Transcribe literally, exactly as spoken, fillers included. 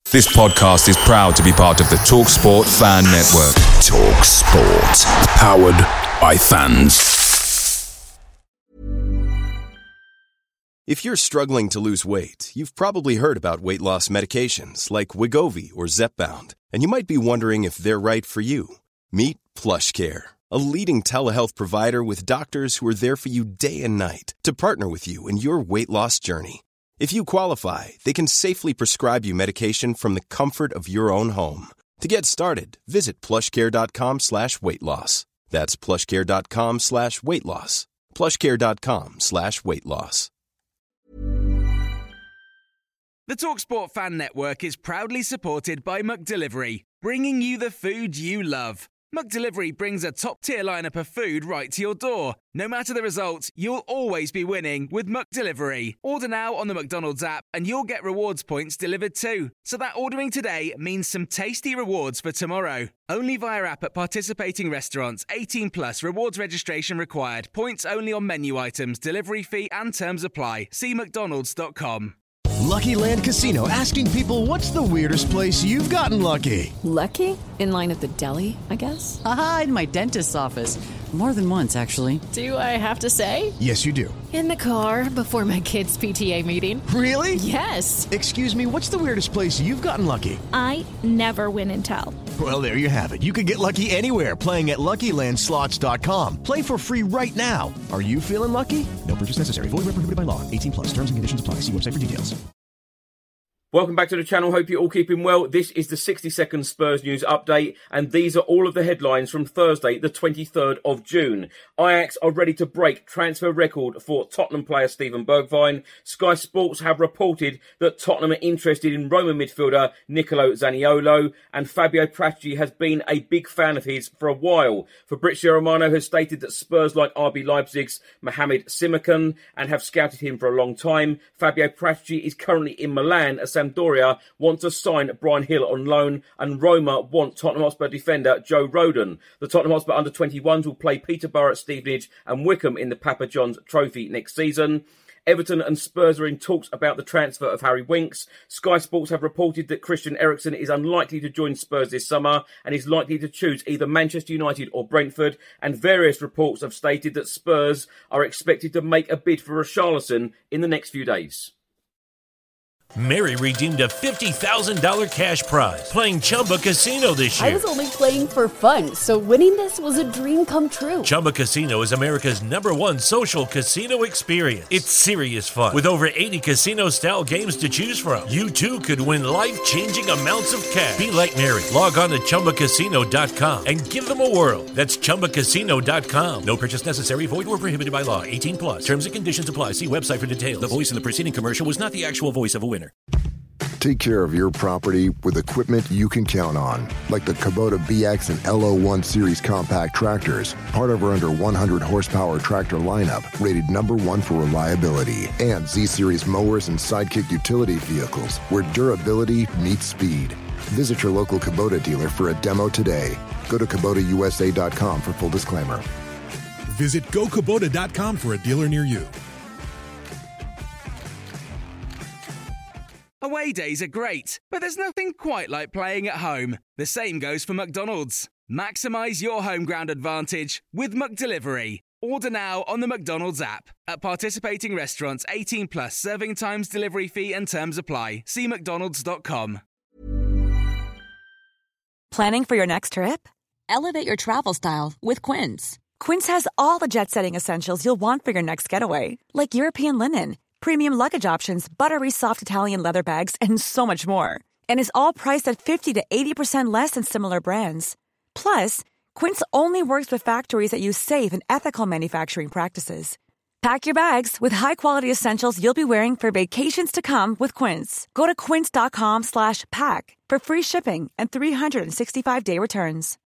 This podcast is proud to be part of the TalkSport Fan Network. TalkSport. Powered by fans. If you're struggling to lose weight, you've probably heard about weight loss medications like Wegovy or Zepbound, and you might be wondering if they're right for you. Meet PlushCare, a leading telehealth provider with doctors who are there for you day and night to partner with you in your weight loss journey. If you qualify, they can safely prescribe you medication from the comfort of your own home. To get started, visit plushcare.com slash weight loss. That's plushcare.com slash weight loss. plushcare.com slash weight loss. The TalkSport Fan Network is proudly supported by McDelivery, bringing you the food you love. McDelivery brings a top-tier lineup of food right to your door. No matter the result, you'll always be winning with McDelivery. Order now on the McDonald's app and you'll get rewards points delivered too. So that ordering today means some tasty rewards for tomorrow. Only via app at participating restaurants. eighteen plus, rewards registration required. Points only on menu items, delivery fee and terms apply. See mcdonalds dot com. Lucky Land Casino, asking people, what's the weirdest place you've gotten lucky? Lucky? In line at the deli, I guess? Aha, in my dentist's office. More than once, actually. Do I have to say? Yes, you do. In the car before my kids' P T A meeting. Really? Yes. Excuse me, what's the weirdest place you've gotten lucky? I never win and tell. Well, there you have it. You can get lucky anywhere, playing at Lucky Land Slots dot com. Play for free right now. Are you feeling lucky? No purchase necessary. Void where prohibited by law. eighteen plus. Terms and conditions apply. See website for details. Welcome back to the channel. Hope you're all keeping well. This is the sixty second Spurs news update, and these are all of the headlines from Thursday, the twenty-third of June. Ajax are ready to break transfer record for Tottenham player Steven Bergwijn. Sky Sports have reported that Tottenham are interested in Roma midfielder Nicolo Zaniolo, and Fabio Paratici has been a big fan of his for a while. Fabrizio Romano has stated that Spurs like R B Leipzig's Mohamed Simakan and have scouted him for a long time. Fabio Paratici is currently in Milan as Sampdoria want to sign Brian Hill on loan, and Roma want Tottenham Hotspur defender Joe Rodon. The Tottenham Hotspur under twenty-ones will play Peterborough at Stevenage and Wickham in the Papa John's Trophy next season. Everton and Spurs are in talks about the transfer of Harry Winks. Sky Sports have reported that Christian Eriksen is unlikely to join Spurs this summer and is likely to choose either Manchester United or Brentford, and various reports have stated that Spurs are expected to make a bid for Richarlison in the next few days. Mary redeemed a fifty thousand dollars cash prize playing Chumba Casino this year. I was only playing for fun, so winning this was a dream come true. Chumba Casino is America's number one social casino experience. It's serious fun. With over eighty casino-style games to choose from, you too could win life-changing amounts of cash. Be like Mary. Log on to Chumba Casino dot com and give them a whirl. That's Chumba Casino dot com. No purchase necessary. Void or prohibited by law. eighteen plus. Terms and conditions apply. See website for details. The voice in the preceding commercial was not the actual voice of a winner. Take care of your property with equipment you can count on, like the Kubota B X and L O one Series compact tractors, part of our under one hundred horsepower tractor lineup, rated number one for reliability, and Z-Series mowers and Sidekick utility vehicles, where durability meets speed. Visit your local Kubota dealer for a demo today. Go to Kubota U S A dot com for full disclaimer. Visit Go Kubota dot com for a dealer near you. Away days are great, but there's nothing quite like playing at home. The same goes for McDonald's. Maximise your home ground advantage with McDelivery. Order now on the McDonald's app. At participating restaurants, eighteen plus, serving times, delivery fee and terms apply. See mcdonalds dot com. Planning for your next trip? Elevate your travel style with Quince. Quince has all the jet-setting essentials you'll want for your next getaway, like European linen, premium luggage options, buttery soft Italian leather bags, and so much more. And is all priced at fifty to eighty percent less than similar brands. Plus, Quince only works with factories that use safe and ethical manufacturing practices. Pack your bags with high-quality essentials you'll be wearing for vacations to come with Quince. Go to quince dot com slash pack for free shipping and three sixty-five day returns.